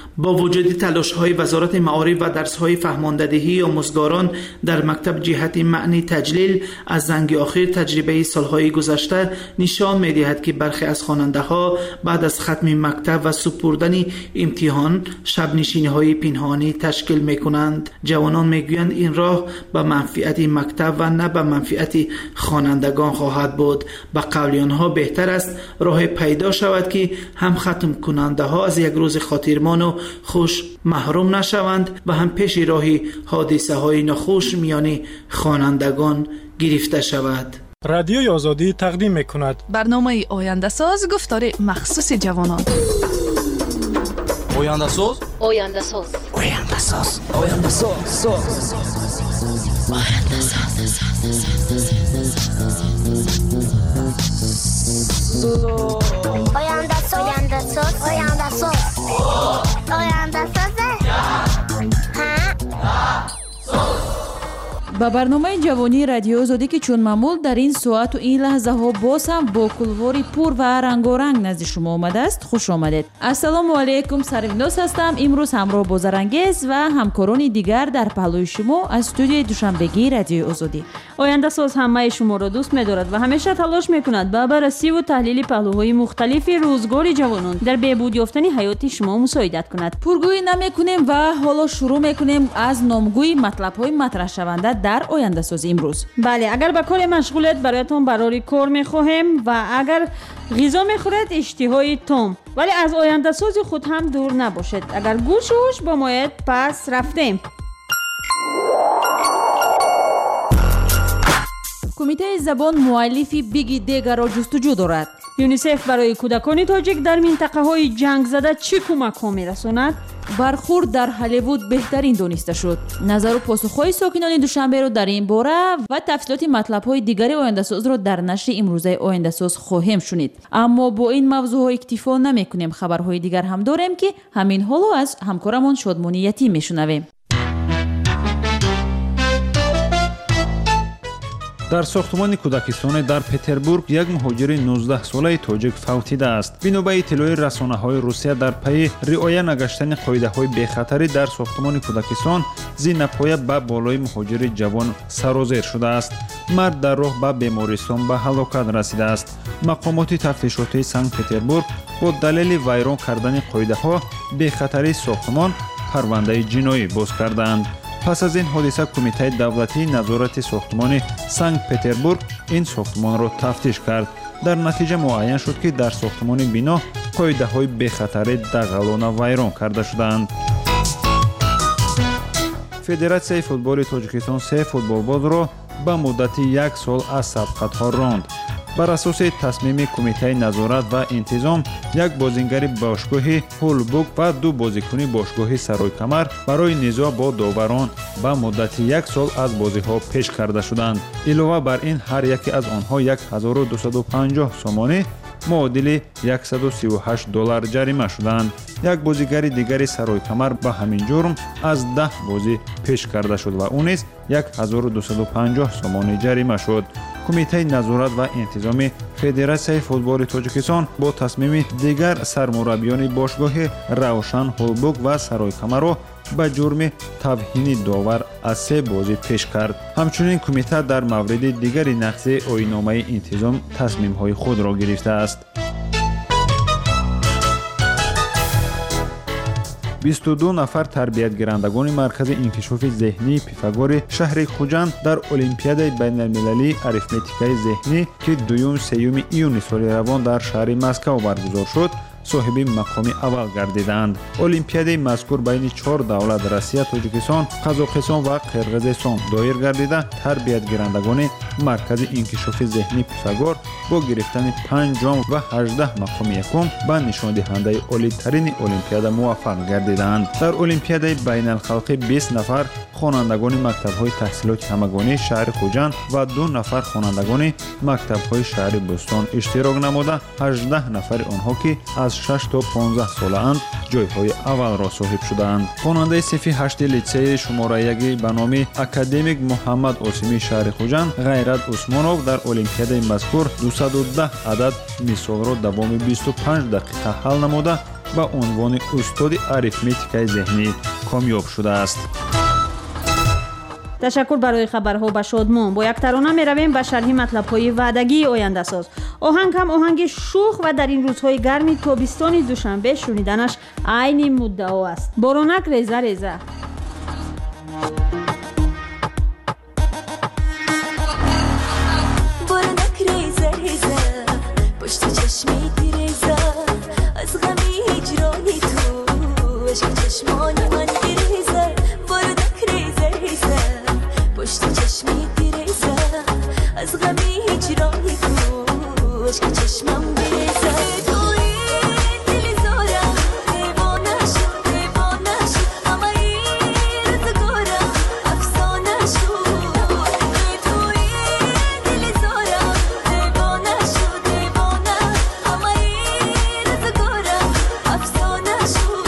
با وجود تلاش‌های وزارت معارف و درس‌های فهماندهی آموزگاران در مکتب جهت معنی تجلیل از زنگ آخر تجربه سالهای گذشته نشان می‌دهد که برخی از خواننده‌ها بعد از ختم مکتب و سپردن امتحان شب نشینی‌های پنهانی تشکیل می‌کنند. جوانان می‌گویند این راه به منفعت مکتب و نه به منفعت خوانندگان خواهد بود. به قول آنها بهتر است راه پیدا شود که هم ختم کننده ها از یک روز خاطرمان و خوش محروم نشوند و هم پیش راه حادثه های ناخوش میان خوانندگان گرفته شود. رادیوی آزادی تقدیم میکند برنامه آینده ساز، گفتار مخصوص جوانان. آینده ساز، آینده ساز، آینده ساز، آینده ساز، آینده ساز، آینده ساز، آینده ساز، آینده ساز. با برنامه جوانی رادیو آزادی که چون معمول در این ساعت و این لحظه ها باز هم با کلواری پور و رنگارنگ نزد شما آمده است. خوش آمدید. السلام علیکم، سرویناس هستم. امروز همراه با زرنگیز و همکاران دیگر در پهلوی شما از استودیوی دوشنبگی رادیو آزادی. آینده ساز همه شما را دوست می‌دارد و همیشه تلاش می‌کند با بررسی و تحلیل پهلوهای مختلف روزگار جوانان در بهبود یافتن حیات شما مساعدت کند. پرگویی نمی‌کنیم و حالا شروع می‌کنیم از نامگویی مطلب‌های مطرح شونده در آینده ساز امروز. بله، اگر به کار مشغولید برایتان برای کار می‌خواهیم و اگر غذا می‌خورید اشتهای تام، ولی از آینده ساز خود هم دور نباشید. اگر گوش و هوش با مایید پس رفتیم. کمیته زبان مؤلفی بیگی دیگر را جستجو دارد. یونیسف برای کودکان تاجیک در منطقه‌های جنگ زده چه کمک‌ها می‌رساند؟ برخورد در هالیوود بهترین دانسته شد. نظر و پاسخ‌های ساکنان دوشنبه را در این باره و تفصیلات مطلب‌های دیگری آینده ساز را در نشر امروزه آینده ساز خواهیم شنید. اما با این موضوع‌ها اکتفا نمی‌کنیم. خبرهای دیگر هم داریم که همین حالا از همکارمان شادمانی یتیم می‌شنویم. در ساختمان کودکستان در پتربورگ یک مهاجر 19 ساله تاجیک فوتیده است. بنا به اطلاع رسانه‌های روسیه در پی رعایت نگشتن قاعده‌های بی‌خطری در ساختمان کودکستان، زینپایه به بالای مهاجر جوان سرازیر شده است. مرد در راه به بیمارستان به هلاکت رسیده است. مقامات تفتیشاتی سنت پتربورگ با دلیل ویران کردن قاعده‌ها بی‌خطری ساختمان پرونده جنایی باز کردند. پس از این حادثه کمیته دولتی نظارت ساختمان سنت پتربورگ این ساختمان را تفتیش کرد. در نتیجه معین شد که در ساختمان بنا قاعده‌های بی‌خطری دغلانه ویران کرده شدند. فدراسیای فوتبال تاجیکستان 3 فوتبالباز را به مدت 1 سال از سبقت‌ها راند. بر اساس تصمیم کمیته نظارت و انتظام، یک بازیگر باشگاه هولبوک و 2 بازیکن باشگاه سرای کمر برای نزاع با داوران به مدت 1 سال از بازی‌ها پیش کرده شدند. علاوه بر این هر یکی از آنها 1250 سومانی معادل $138 جریمه شدند. یک بازیگر دیگری سرای کمر به همین جرم از 10 بازی پیش کرده شد و اون نیز 1250 سومانی جریمه شد. کمیته نظارت و انتظامی فدراسیای فوتبال تاجیکستان با تصمیم دیگر سرمربیان باشگاه روشن هولبوک و سرای کمر را به جرم توهین داور از 3 بازی پیش کرد. همچنین کمیته در مورد دیگری نقض آیین‌نامه انتظام تصمیم‌های خود را گرفته است. 22 نفر تربیتگیرندگان مرکز انکشاف ذهنی پیفاگور شهر خوجند در المپیادای بین‌المللی اریتمتیکای ذهنی که 2-3 ایون سال روان در شهر مسکو برگزار شد، صاحب مقام اول گردیدند. المپیادای مذکور بین 4 دولت روسیه، تاجیکستان، قزاقستان و قرقیزستان دایر گردیده. تربیتگیرندگان مرکز انکشاف ذهنی پیفاگور با گرفتن 5 جام و 18 مقام یکم به نشان دهنده عالی‌ترین المپیاد موفق گردیدند. در المپیادای بین‌الخلقی 20 نفر خوانندگان مکتب‌های تحصیلات همگانی شهر خوجند و 2 نفر خوانندگان مکتب‌های شهر بستان اشتراک نموده. 18 نفر آنها که از 6 تا 15 ساله‌اند جای‌های اول را صاحب شدند. خواننده صف 8 لیسه شماره 1 به نام اکادمیک محمد عاصمی شهر خوجند غیرت عثمانov در المپیادای مذکور 210 عدد مثال را دوام 25 دقیقه حل نموده با عنوان استاد آریتمتیک ذهنی کامیاب شده است. تشکر برای خبرها با شادمان. با یک ترانه می رویم به شرح مطلب‌های وعدگی آینده ساز. آهنگ هم آهنگ شوخ و در این روزهای گرمی تابستانی دوشنبه شنیدنش عین مدعا است. بارونک ریزه ریزه. بارونک ریزه ریزه پشت چشمی تیریزه از غمی هجرانی تو عشق چشمانی من بریزه. بارونک ریزه ریزه پشت چشمی تیریزه از غمی هجرانی تو عشق چشمم بریزه. توی دلی زارم دیوانه شد دیوانه شد همه این روزگارم افسانه شد. توی دلی زارم دیوانه شد دیوانه همه این روزگارم افسانه شد.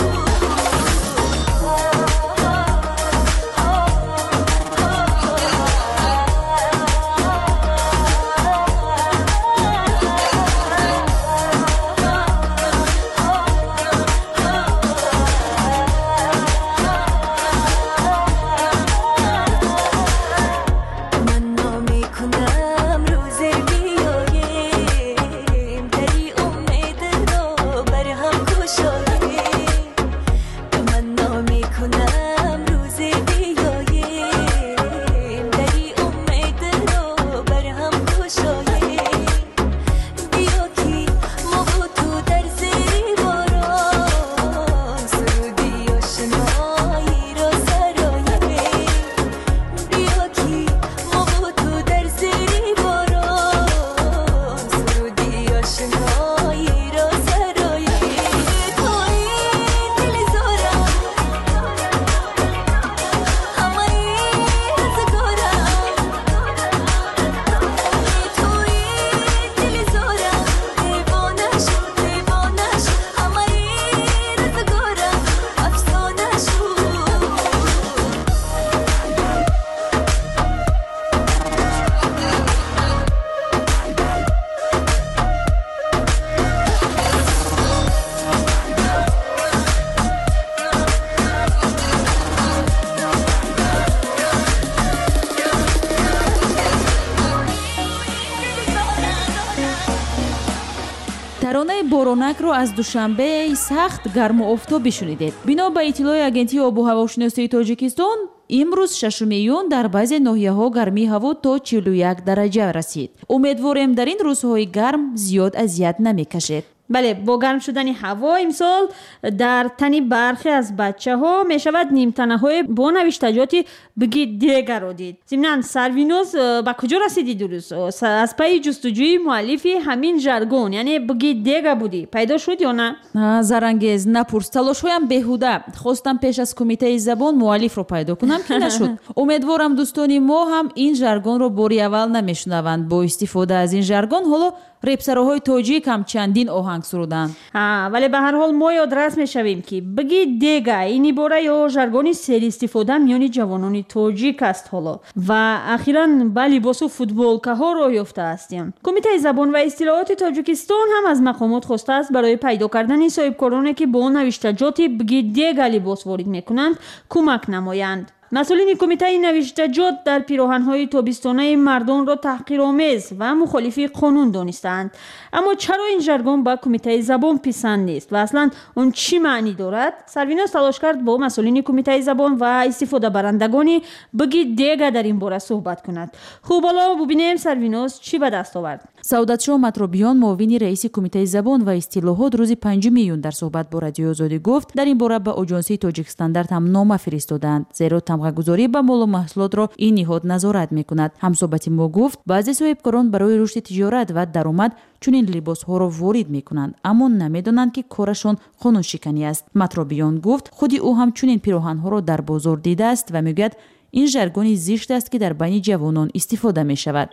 ترانه بارونک رو از دوشنبه سخت گرم و آفتابی شنیدید. بنا به اطلاع آگنسی آب و هواشناسی تاجیکستان امروز 6 ایون در بعضی ناحیه‌ها گرمی هوا تا 41 درجه رسید. امیدواریم در این روزهای گرم زیاد اذیت نمی‌کشید. بله، با گرم شدن هوا امسال در تنی برخی از بچه ها می شود نیمتنه های با نوشتجاتی بگید دیگر را دید. ضمناً سروینوس با کجا رسیدی درست؟ از پای جستجوی مؤلفی همین ژارگون یعنی بگید دیگر بودی پیدا شد یا نه؟ زرانگیز نپرس، تلاش هایم بیهوده. خواستم پیش از کمیته زبان مؤلف رو پیدا کنم که نشد. امیدوارم دوستان ما هم این ژارگون رو باری اول نمیشنوند. با استفاده از این ژارگون حالا ریپسراهای تاجیک هم چندین آهنگ سرودن. ولی به هر حال ما یادرس میشویم که بگید دیگه این عباره یا ژارگونی سری استفاده میان جوانان تاجیک است حالا و اخیراً با لباس و فوتبالکه ها راه یافته هستیم. کمیته زبان و اصطلاحات تاجیکستان هم از مقامات خواسته است برای پیدا کردن صاحبکارانی که با نوشتجات بگید دیگه لباس وارد میکنند کمک نمایند. مسئولین کمیته نوشتجات در پیراهن‌های تابستانه مردان را تحقیرآمیز و مخالف قانون دانستند. اما چرا این ژارگون با کمیته زبان پسند نیست و اصلا اون چی معنی دارد؟ سروینوس تلاش کرد با مسئولین کمیته زبان و استفاده برندگانی بگید دیگه در این باره صحبت کند. خوب حالا ببینیم سروینوس چی به دست آورد. سعادتشاه مطربیان معاون رئیس کمیته زبان و اصطلاحات روز 5 ایون در صحبت با رادیو آزادی گفت در این باره به آژانسی تاجیک استاندارد هم نامه فرستادند زیرا تمغه‌گذاری به مال و محصولات را این نهاد نظارت می‌کند. همصحبت ما گفت بعضی صاحبکاران برای رشد تجارت و درآمد چنین لباس‌ها را وارد می‌کنند اما نمی‌دانند که کارشان قانون شکنی است. مطربیان گفت خودی او هم چنین پیراهن‌ها را در بازار دیده است و میگوید این ژارگونی زشت است که در بین جوانان استفاده می‌شود.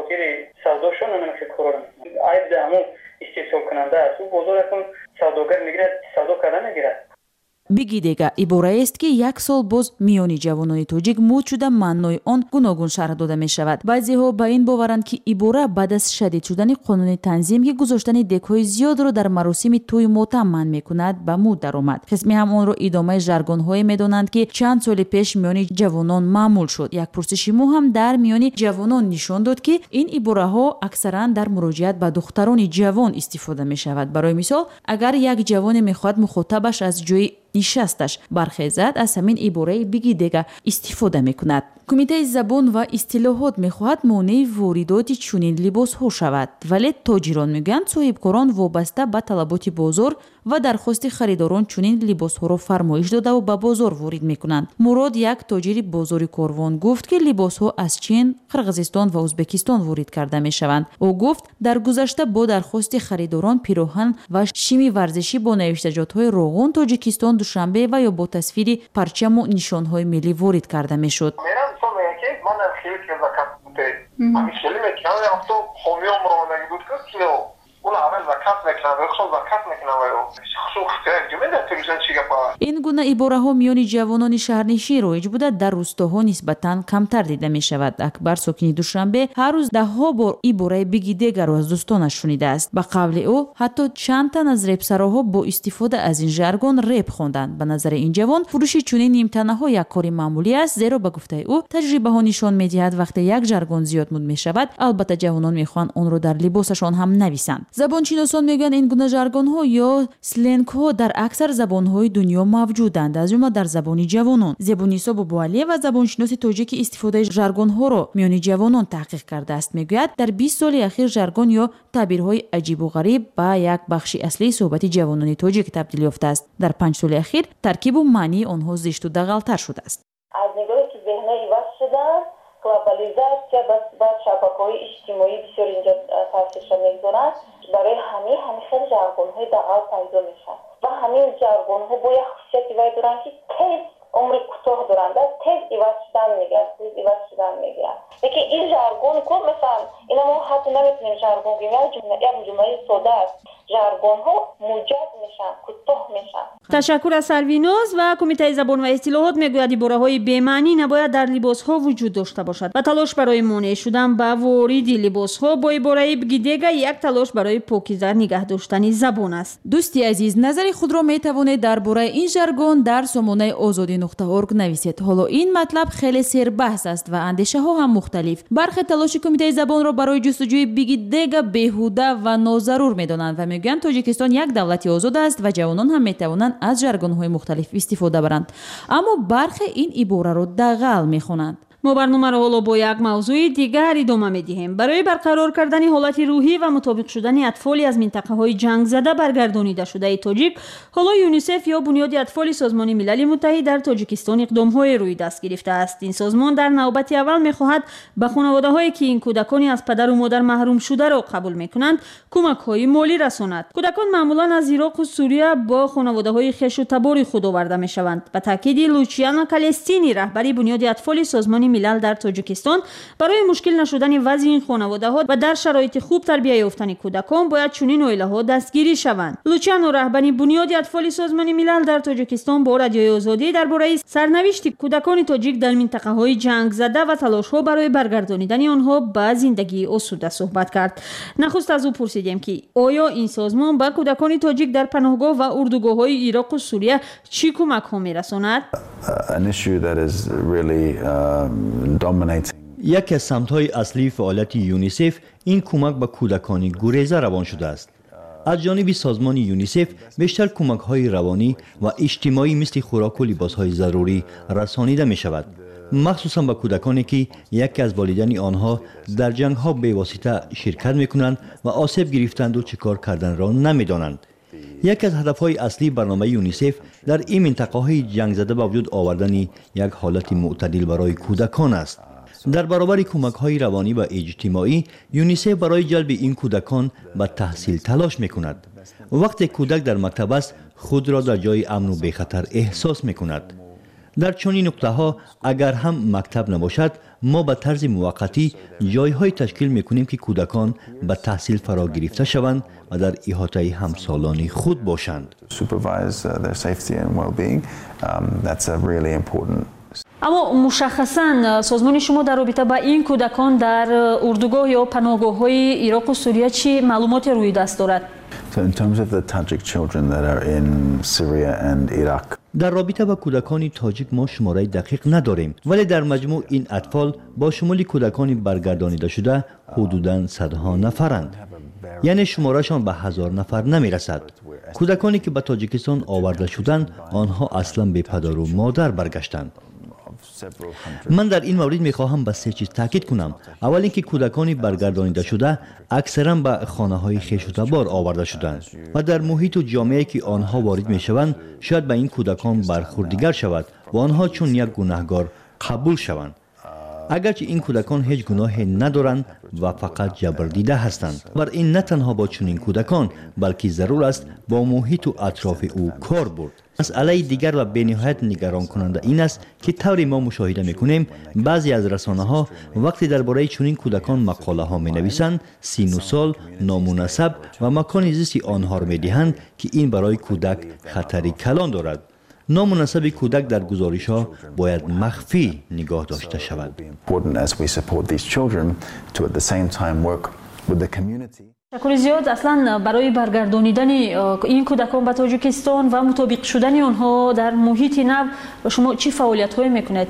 عیب همون استحصال کننده است. او بازار اکن سوداگر میگیرد سودا کردن میگیرد. бигидега иборае аст ки як сол боз миёни ҷавонони тоҷик мӯд шуда маънои он гуногун шарҳ дода мешавад. баъзеҳо ба ин боваранд ки ибора баъд аз шадид шудани қонуни танзим ки гузоштани дегҳои зиёдро дар маросими тӯи мотам манъ мекунад ба мӯд даромад. қисми ҳам онро идомаи жаргонҳое медонанд ки чанд соли пеш миёни ҷавонон маъмул шуд. як пурсиши мо ҳам дар миёни ҷавонон нишон дод ки ин ибораҳо аксаран дар муроҷиат ба духтарони ҷавон истифода мешавад. барои мисол, агар як ҷавоне мехоҳад мухотабаш аз ҷои нишасташ бархезад, аз ҳамин ибораи бигидега истифода мекунад. кумитаи забон ва истилоҳот мехоҳад монеи воридоти чунин либосҳо шавад, вале тоҷирон мегӯянд соҳибкорон вобаста ба талаботи бозор ва дархости харидорон чунин либосҳоро фармоиш додаву ба бозор ворид мекунанд. мурод, як тоҷири бозори корвон, гуфт ки либосҳо аз чин, қирғизистон ва ӯзбекистон ворид карда мешаванд. ӯ гуфт дар гузашта бо дархости харидорон пироҳан ва шими варзишӣ бо навиштаҷотҳои роғун тоҷикистон душанбе ва ё бо тасвири парчаму нишонҳои миллӣ ворид карда мешуд. ин гуна ибораҳо миёни ҷавонони шаҳрнишин роиҷ буда дар рӯстоҳо нисбатан камтар дида мешавад. акбар сокини душанбе ҳар рӯз даҳҳо бор ибораи бигидегаро аз дӯстонаш шунидааст. ба қавли ӯ ҳатто чанд тан аз репсароҳо бо истифода аз ин жаргон реп хонданд. ба назари ин ҷавон фурӯши чунин нимтанаҳо як кори маъмулӣ аст, зеро ба гуфтаи ӯ таҷрибаҳо нишон медиҳад вақте як жаргон зиёд муд мешавад, албатта ҷавонон мехоҳанд онро дар либосашон ҳам нависанд. забоншиносон мегӯянд ин гуна жаргонҳо ё сленгҳо дар аксар забонҳои дунё мавҷуданд, аз ҷумла дар забони ҷавонон. зебунисо бобуалиева, забоншиноси тоҷики истифодаи жаргонҳоро миёни ҷавонон таҳқиқ кардааст, мегӯяд дар 20 соли ахир жаргон ё табирҳои аҷибу ғариб ба як бахши аслии суҳбати ҷавонони тоҷик табдил ёфтааст. дар 5 соли ахир таркибу маънии онҳо зишту дағалтар шудааст. аз нигоҳи ки зеҳнҳо иваз шуданд, глобализация ба шабакаҳои иҷтимоӣ бисёр инҷо таъсирша мегузорад. барои ҳамин хел жаргонҳои дағал пайдо мешавад ва ҳамин жаргонҳо бо як хусусияти вай доранд ки тез умри кӯтоҳ доранд, тез иваз шудан мегиранд. лекин ин жаргон ко масалан ина мо ҳатто наметонем жаргон гӯем, як ҷумлаи сода аст. жаргонҳо муҷад мешаванд, кӯтоҳ мешаванд. ташаккур аз сарвиноз ва кумитаи забон ва истилоҳот мегӯяд ибораҳои бемаънӣ набояд дар либосҳо вуҷуд дошта бошад ва талош барои монеъ шудан ба вориди либосҳо бо ибораи бигидега як талош барои покиза нигоҳ доштани забон аст. дӯсти азиз, назари худро метавонед дар бораи ин жаргон дар сомонаи озодӣ.орг нависед. ҳоло ин матлаб хеле сербаҳс аст ва андешаҳо ҳам мухталиф. бархе талоши кумитаи забонро барои ҷустуҷӯи бигидега беҳуда ва нозарур медонанд ва мегӯянд тоҷикистон як давлати озод аст ва ҷавонон ҳам метавонанд аз жаргонҳои мухталиф истифода баранд. аммо бархе ин ибораро дағал мехонанд. мо барномаро ҳоло бо як мавзӯи дигар идома медиҳем. барои барқарор кардани ҳолати рӯҳӣ ва мутобиқ шудани атфоли аз минтақаҳои ҷангзада баргардонида шудаи тоҷик, ҳоло юнисеф ё бунёди атфоли созмони милали муттаҳид дар тоҷикистон иқдомҳое рӯи даст гирифтааст. ин созмон дар навбати аввал мехоҳад ба хонаводаҳое ки ин кӯдакони аз падару модар маҳрум шударо қабул мекунанд кӯмакҳои молӣ расонад. кӯдакон маъмулан аз Ироқу Сурия бо хонаводаҳои хешу табори худ оварда мешаванд. ба таъкиди Лучиано Калестини, раҳбари бунёди атфоли созмони милал дар тоҷикистон, барои мушкил нашудани вазъи ин хонаводаҳо ва дар шароити хуб тарбия ёфтани кӯдакон бояд чунин оилаҳо дастгирӣ шаванд. Лучиано, раҳбари бунёди атфоли созмони милал дар тоҷикистон, бо радиои озодӣ дар бораи сарнавишти кӯдакони тоҷик дар минтақаҳои ҷангзада ва талошҳо барои баргардонидани онҳо ба зиндагии осуда суҳбат кард. нахуст аз ӯ пурсидем ки оё ин созмон ба кӯдакони тоҷик дар паноҳгоҳ ва урдугоҳҳои Ироқу Сурия чӣ кӯмакҳо мерасонад? яке аз самтҳои аслии фаъолияти юнисеф ин кӯмак ба кӯдакони гуреза равон шудааст. аз ҷониби созмони юнисеф бештар кӯмакҳои равонӣ ва иҷтимоӣ мисли хӯроку либосҳои зарурӣ расонида мешавад, махсусан ба кӯдаконе ки яке аз волидайни онҳо дар ҷангҳо бевосита ширкат мекунанд ва осеб гирифтанду чӣ кор карданро намедонанд. яке аз ҳадафҳои аслии барномаи юнисеф дар ин минтақаҳои ҷангзада ба вуҷуд овардани як ҳолати мӯътадил барои кӯдакон аст. дар баробари кӯмакҳои равонӣ ва иҷтимоӣ, юнисеф барои ҷалби ин кӯдакон ба таҳсил талош мекунад. вақте кӯдак дар мактаб аст, худро дар ҷои амну бехатар эҳсос мекунад. در چنین نقطه‌ها اگر هم مکتب نباشد ما به طرز موقتی جای‌های تشکیل می‌کنیم که کودکان به تحصیل فرا گرفته شوند و در احاطه همسالان خود باشند. اما مشخصاً سازمان شما در رابطه با این کودکان در اردوگاه یا پناهگاه‌های عراق و سوریه چی معلوماتی روی دست دارد؟ در رابطه با کودکان تاجیک ما شماره دقیق نداریم، ولی در مجموع این اطفال با شمول کودکان برگردانیده شده حدوداً صدها نفرند. یعنی شمارهشان به 1000 نفر نمی رسد. کودکانی که به تاجیکستان آورده شدند آنها اصلا به پدر و مادر برگشتند. من در این مورد میخواهم به 3 چیز تاکید کنم. اول اینکه کودکان برگردانیده شده اکثرا به خانه های خویش و تبار آورده شدند و در محیط و جامعه‌ای که آنها وارد میشوند شاید به این کودکان برخورد دیگر شود و آنها چون یک گناهکار قبول شوند، اگرچه این کودکان هیچ گناهی ندارند و فقط جبر دیده هستند. بر این نه تنها با چنین کودکان بلکه ضرور است با محیط و اطراف او کار برد. مسئله دیگر و به نهایت نگران کننده این است که طوری ما مشاهده میکنیم بعضی از رسانه ها وقتی درباره چنین کودکان مقاله ها می نویسند سن و سال، نامناسب و مکان زیستی آنها را می دهند که این برای کودک خطری کلان دارد. نامناسب کودک در گزارش ها باید مخفی نگاه داشته شود. شکر زیاد. اصلا برای برگردانیدن این کودکان به تاجیکستان و مطابق شدن آنها در محیط نو شما چی فعالیت های میکنید؟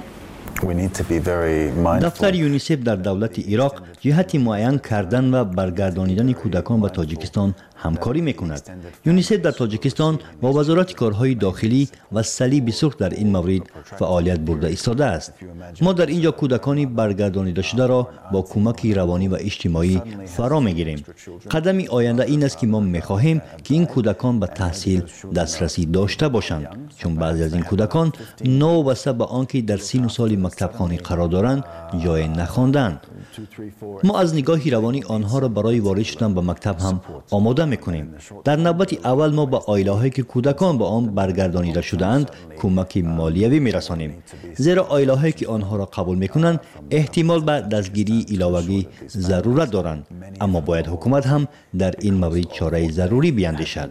دفتر یونیسف در دولت عراق جهت معین کردن و برگردانیدن کودکان به تاجیکستان همکاری میکند. یونیسف در تاجیکستان با وزارت کارهای داخلی و صلیب سرخ در این مورد فعالیت برده ایستاده است. ما در اینجا کودکانی برگردانیده شده را با کمک روانی و اجتماعی فرا میگیریم. قدم آینده این است که ما میخواهیم که این کودکان به تحصیل دسترسی داشته باشند، چون بعضی از این کودکان نوابسته به آنکه در سن و سال مکتبخانه قرار دارند جای نخواندند. ما از نگاه روانی آنها را برای وارد شدن به مکتب هم آماده میکنیم. در نوبت اول ما به عائله‌هایی که کودکان به آن برگردانیده شده‌اند کمک مالیوی میرسانیم، زیرا عائله‌هایی که آنها را قبول میکنند احتمال به دستگیری علاوه‌ای ضرورت دارند، اما باید حکومت هم در این مورد چاره ضروری بیاندیشد.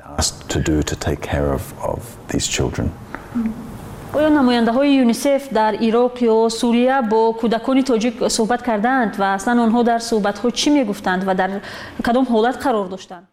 آیا نماینده های یونیسف در عراق یا سوریه با کودکان تاجیک صحبت کردند و اصلا آنها در صحبت ها چی میگفتند و در کدام حالت قرار داشتند؟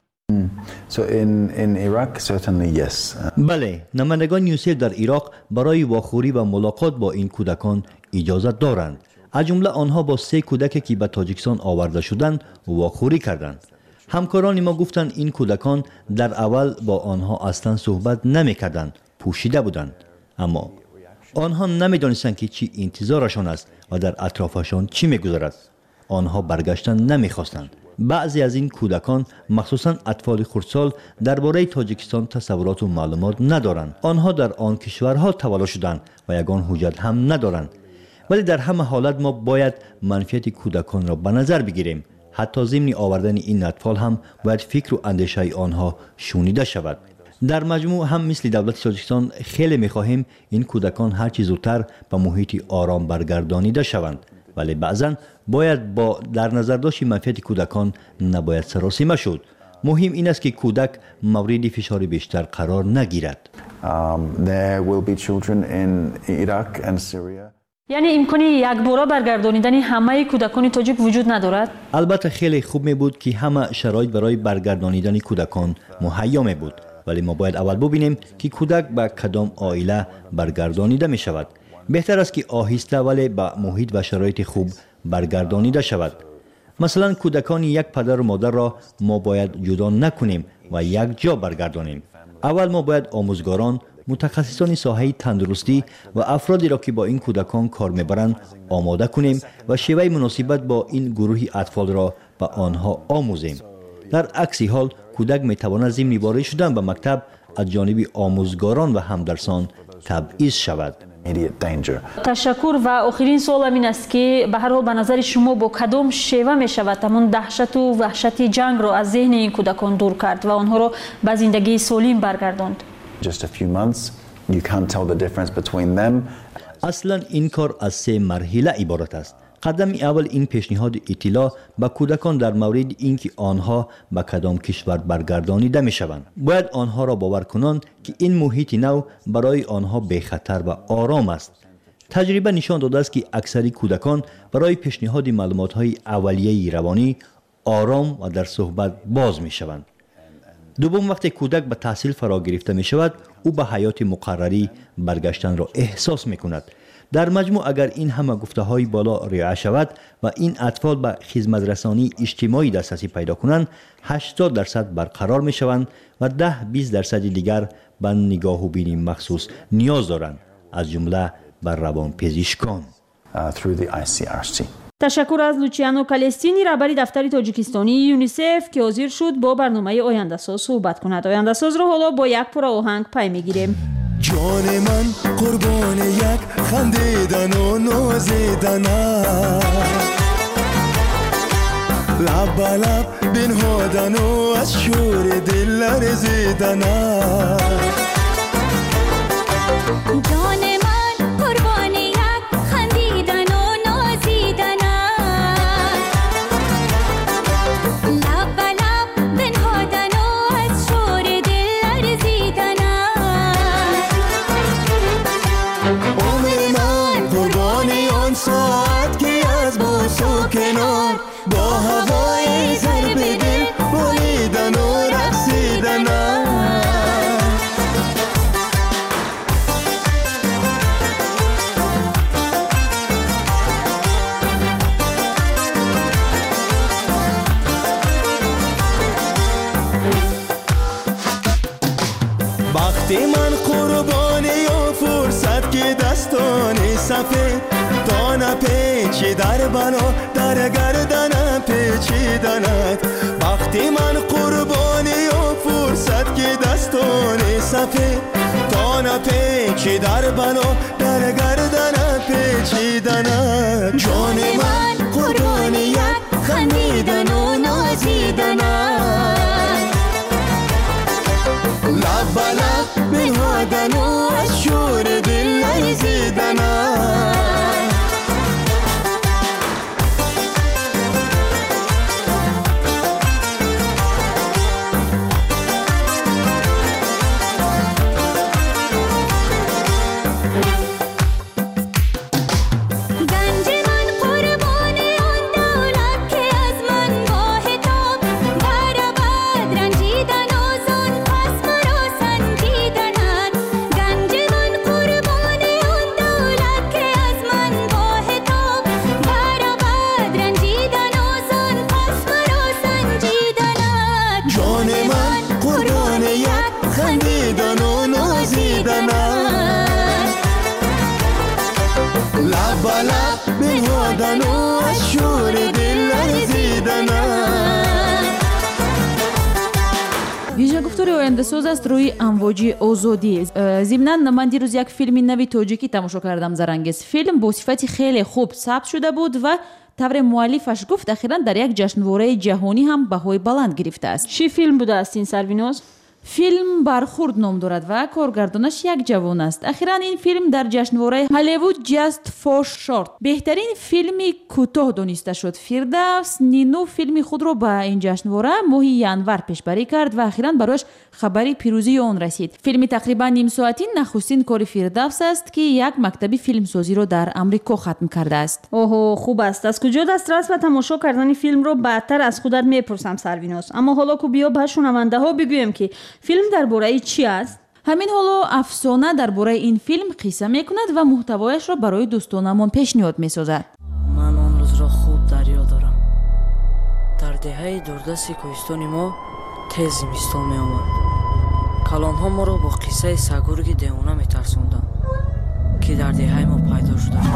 بله، نمایندگان یونیسف در عراق برای واخوری و ملاقات با این کودکان اجازه دارند. از جمله آنها با 3 کودکی که به تاجیکستان آورده شدند واخوری کردند. همکاران ما گفتند این کودکان در اول با آنها اصلا صحبت نمی‌کردند، پوشیده بودند. اما آنها نمی‌دانستند که چی انتظارشان است و در اطرافشان چی می‌گذرد. آنها برگشتن نمی‌خواستند. بعضی از این کودکان مخصوصاً اطفال خردسال درباره تاجیکستان تصورات و معلومات ندارند. آنها در آن کشورها تولد شدند و یگان حجت هم ندارند. ولی در همه حالت ما باید منفعت کودکان را به نظر بگیریم. حتی ضمن آوردن این اطفال هم باید فکر و اندیشه آنها شنیده شود. در مجموع هم مثل دولت تاجیکستان خیلی می‌خواهیم این کودکان هر چه زودتر به محیط آرام برگردانیده شوند، ولی بعضاً باید با در نظر داشت منفعت کودکان نباید سراسیمه شد. مهم این است که کودک مورد فشار بیشتر قرار نگیرد. یعنی امکانی یک باره برگردانیدن همه کودکان تاجیک وجود ندارد؟ البته خیلی خوب می بود که همه شرایط برای برگردانیدن کودکان مهیا می بود، ولی ما باید اول ببینیم که کودک به کدام عائله برگردانیده می شود. بهتر است که آهسته ولی به محیط و شرایط خوب برگردانیده شود. مثلا کودکان یک پدر و مادر را ما باید جدا نکنیم و یک جا برگردانیم. اول ما باید آموزگاران، متخصصان ساحه تندرستی و افرادی را که با این کودکان کار میبرند آماده کنیم و شیوه مناسبت با این گروه اطفال را به آنها آموزیم. در عکس حال کودک میتواند ضمن وارد شدن به مکتب از جانب آموزگاران و همدرسان تبعیض شود. تشکر. و آخرین سوال این است که به هر حال به نظر شما با کدام شیوه می شود همون دهشت و وحشت جنگ را از ذهن این کودکان دور کرد و آنها را به زندگی سالم برگرداند؟ you can't tell the difference between them. اصلا این کار از 3 مرحله عبارت است. قدم اول این پیشنهاد اطلاع به کودکان در مورد اینکه آنها به کدام کشور برگردانیده می شوند. باید آنها را باور کنند که این محیط نو برای آنها بی خطر و آرام است. تجربه نشان داده است که اکثری کودکان برای پیشنهاد معلومات‌های اولیه روانی آرام و در صحبت باز می شوند. دوم، وقتی کودک به تحصیل فرا گرفته می شود، او به حیات مقرری برگشتن را احساس می کند. در مجموع اگر این همه گفته های بالا رعایت شود و این اطفال به خدمت رسانی اجتماعی دسترسی پیدا کنند، 80% برقرار می شوند و 10-20% دیگر به نگاه و بین مخصوص نیاز دارند، از جمله بر روانپزشکان. تشکر از لوچیانو کالستینی، رهبر دفتر تاجیکستانی یونیسف که حاضر شد با برنامه آینده ساز صحبت کند. آینده ساز رو حالا با یک پاره آهنگ پی میگیریم. جان من قربان یک خندیدن و نازیدن، لب به لب بنهادن و از شور دل لرزیدن. جان من قربان یک خندیدن و نازیدن، لب به لب بنهادن و از شور دل لرزیدن. ساعت که از بوس و کنار با هوای ضرب دل بولیدن و رقصیدن. وقتی من قربانی و فرصت که دستانی سفید دانه پیچی در بنا در گردن پیچیدنت. وقتی من قربانی و فرصت که دستانی سفید دانه پیچی در بنا در گردن پیچیدنت. جان من قربانی یک خندیدن و نازیدن، لب به لب بنهادن و از شور دل لرزیدن. ویژه گفتار آینده ساز است روی امواج آزادی. ضمناً من دیروز یک فیلم نوی تاجیکی تماشا کردم، زرانگیز. فیلم با صفتی خیلی خوب ثبت شده بود و طور مؤلفش گفت اخیراً در یک جشنواره جهانی هم بهای بلند گرفته است. چی فیلم بوده است این سرویناز؟ فیلم برخورد نام دارد و کارگردانش یک جوان است. اخیراً این فیلم در جشنواره هالیوود جاست فور شورت بهترین فیلمی کوتاه دانسته شد. فردوس نینو فیلم خود را به این جشنواره ماه ینور پیشبری کرد و اخیراً برایش خبری پیروزی آن رسید. فیلم تقریباً نیم ساعتی نخستین کار فردوس است که یک مکتب فیلمسازی را در آمریکا ختم کرده است. اوه خوب است. از کجا دسترس به تماشا کردن فیلم رو بعدتر از خودت میپرسم سرویناز. اما حالا که بیا به شنونده ها بگویم که فیلم درباره چی است؟ همین حالا افسانه درباره این فیلم قصه میکند و محتوایش را برای دوستانمان پیشنهاد میسازد. من آن روز را خوب در یاد دارم. در دهه دوردست کوهستان ما تیز زمستان می آمد. کلانها ما را با قصه سگرگ دیوانه میترساندند که در دهه ما پیدا شده.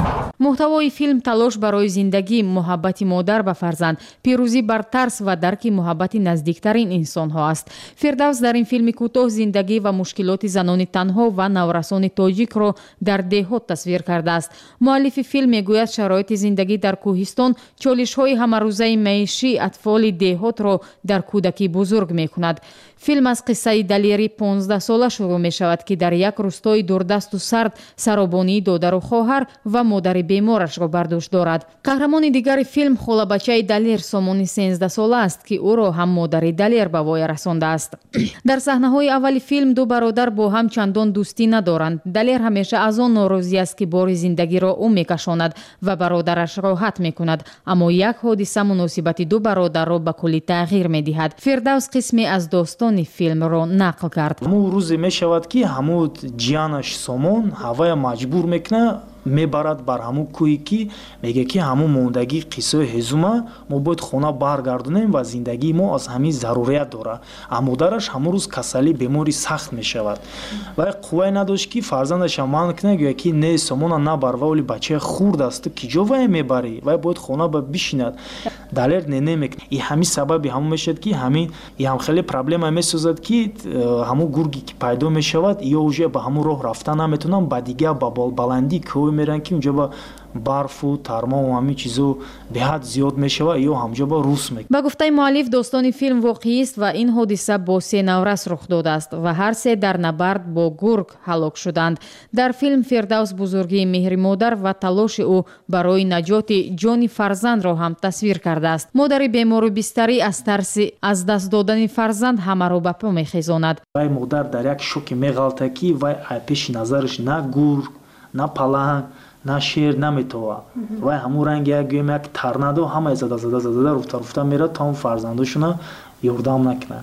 محتوای فیلم تلاش برای زندگی، محبت مادر به فرزند، پیروزی بر ترس و درک محبت نزدیکترین انسان ها است. فردوس در این فیلم کوتاه زندگی و مشکلات زنان تنها و نورسان تاجیک را در دهات تصویر کرده است. مؤلف فیلم میگوید شرایط زندگی در کوهستان چالش های همروزه معیشی اطفال دهات را در کودکی بزرگ می کند. فیلم از قصه دلیری 15 ساله شروع می شود که در یک روستای دوردست و سرد سرابانی دادر و خواهر و مادر بیمارش را برداشت دارد. قهرمان دیگر فیلم خاله بچه دلیر سامانی 13 ساله است که او را هم مادر دلیر به وای رسانده است. در صحنه های اول فیلم دو برادر با هم چندان دوستی ندارند. دلیر همیشه از آن ناراضی است که بار زندگی را او میکشاند و برادرش راحت میکند، اما یک حادثه مناسبت دو برادر را به کلی تغییر میدهد. فردوس قسمی از داستان فیلم را نقل کرد. همون روز میشود که همون جیانش سامان هوای مجبور میکنه میبرد بر همون کوهی که میگه که همون موندگی قصه هزومه ما باید خونه برگردونیم و زندگی ما از همین ضروریت داره. اما درش همون روز کسلی بیماری سخت میشود و قوه نداشت که فرزندش من کنه گویا که نه سامان نبر ولی بچه خورد است که جوای میبری و باید خونه بشیند. دلیر نه میکنه. این همین سبب همون میشد که همین هم خیلی پرابلم میسازد که همون گرگی که پیدا میشود یا اوجه به همون راه رفتن نمیتونن با دیگه با بلندی کوه میرن که اونجا با برف و ترما و همین چیزو به حد زیاد میشود یا همجا با روس میکنه. با گفته مؤلف داستان فیلم واقعی است و این حادثه با 3 نورس رخ داده است و هر 3 در نبرد با گرگ هلاک شدند. در فیلم فردوس بزرگی مهر مادر و تلاش او برای نجات جان فرزند را هم تصویر کرده است. مادر بیمار و بستری از ترس از دست دادن فرزند همه را به پا میخیزاند. وای مادر در یک شوک میغلطه که وای پیش نظرش نه گرگ نه پلنگ نه شیر نمیتوه و همون رنگ یک ترنده همه زده رفته میره تا اون فرزندشون یاردم نکنه.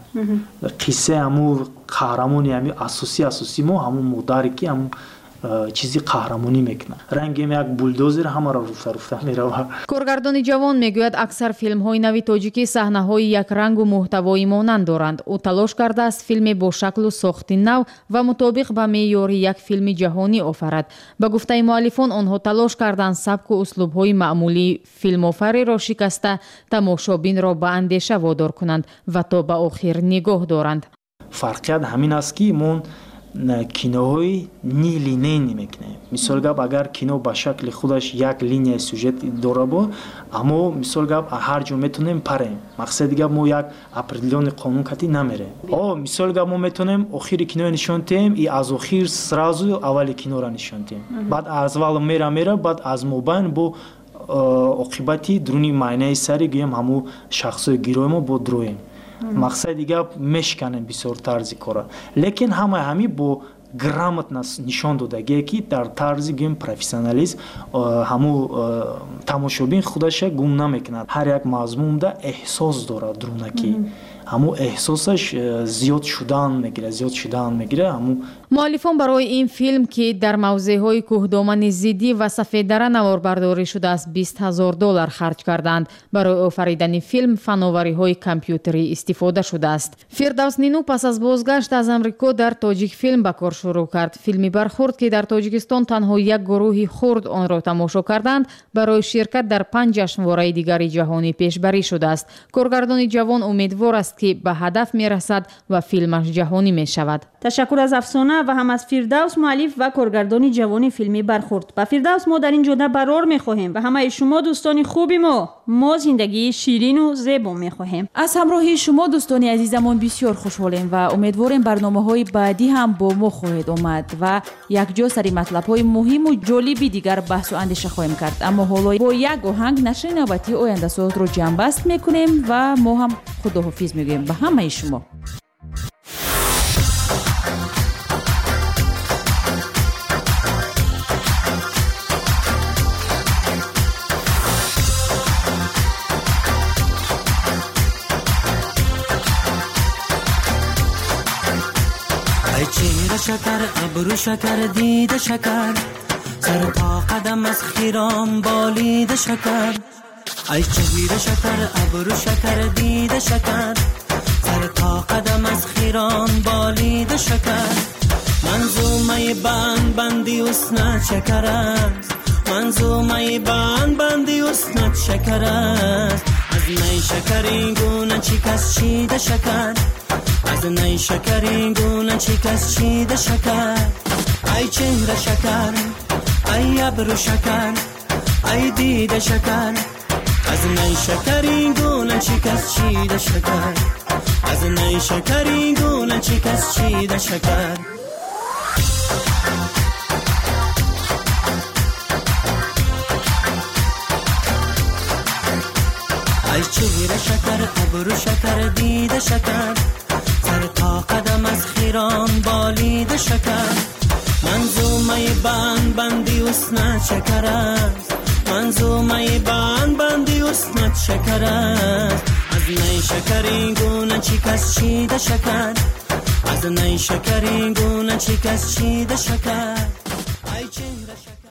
قصه همون قهرمانی همین اساسی ما همون مادری که همون چیزی قهرمانی میکنه. رنگ یک بولدوزر همه را رفته میره. کارگردان جوان میگوید اکثر فیلم های نوی تاجیکی صحنه های یک رنگ و محتوایی مانند دارند. او تلاش کرده است فیلم با شکل و ساخت نو و مطابق به معیار یک فیلم جهانی آفرد. به گفته مؤلفان آنها تلاش کردند سبک و اسلوب های معمولی فیلم آفری را شکسته تماشابین را به اندیشه وادار کنند و تا به آخر نگاه دارند. فرقیت همین است که من کینوهای نیلینه نمیکنه. مثال گپ اگر کینو با شکل خودش یک لینیه سوژت داره با اما مثال گپ هر جا میتونیم پریم. مقصد دیگه ما یک اپریلیون قانون کتی نمیره. مثال گپ ما میتونیم آخری کینو نشون دهیم ای از آخر سرازو اول کینو را نشون دهیم. بعد از اول میره بعد از مابین با عاقبتی درونی معنی سری گیم همو شخصای گیروی ما با درویم. مقصد دیگه میشکنن بسیار طرزی کاره لیکن همه با گرامت نشان دادگی که در طرزی گیم پروفسیونالیسم همو تماشابین خودش گم نمیکند. هر یک مضمون ده احساس داره درونکی همو احساسش زیاد شدن میگیره همو. مؤلفان برای این فیلم که در موضع‌های کوهدامن زیدی و سفیددره نواربرداری شده است $20,000 خرج کردند. برای آفریدن فیلم فناوری‌های کامپیوتری استفاده شده است. فردوس نینو پس از بازگشت از امریکا در تاجیک فیلم به کار شروع کرد. فیلمی برخورد که در تاجیکستان تنها یک گروهی خرد آن را تماشا کردند برای شرکت در 5 جشنواره دیگر جهانی پیشبری شده است. کارگردان جوان امیدوار است که به هدف میرسد و فیلمش جهانی می شود. تشکر از افسانه و هم از فردوس مؤلف و کارگردان جوان فیلمی برخورد. با فردوس ما در این جلسه برار می‌خواهیم و همه شما دوستان خوبی ما زندگی شیرین و زیبا می‌خواهیم. از همراهی شما دوستان عزیزمون بسیار خوشحالیم و امیدواریم برنامه‌های بعدی هم با ما خواهید آمد و یک جا سری مطلب‌های مهم و جالبی دیگر بحث و اندیشه خواهیم کرد. اما حالا با یک آهنگ نشر نوبتی آینده ساز رو جنبست می‌کنیم و ما هم خداحافظ می‌گوییم به همه شما. چهره شکر ابرو شکر دیده شکر سر تا قدم از خیران بالید شکر ای چهره شکر ابرو شکر دیده شکر سر تا قدم از خیران بالید شکر منظومه بندی اسنه شکر است منظومه بند بندی حسنت شکر است. از نی شکر این گونه چی کس چیده شکر، از نی شکر این گونه چی کس چیده شکر. ای چهره شکر، ای ابرو شکر، ای دیده شکر. از نی شکر این گونه چی کس چیده شکر، از نی شکر این گونه چی کس چیده شکر. ای چهره شکر، ابرو شکر، دیده شکر. سر تا قدم از خیران بالید شکر. منظومه بند بندی حسنت شکر است، منظومه بند بندی حسنت شکر است. از نی شکر این گونه چی کس چیده شکر، از نی شکر این گونه چی کس چیده شکر.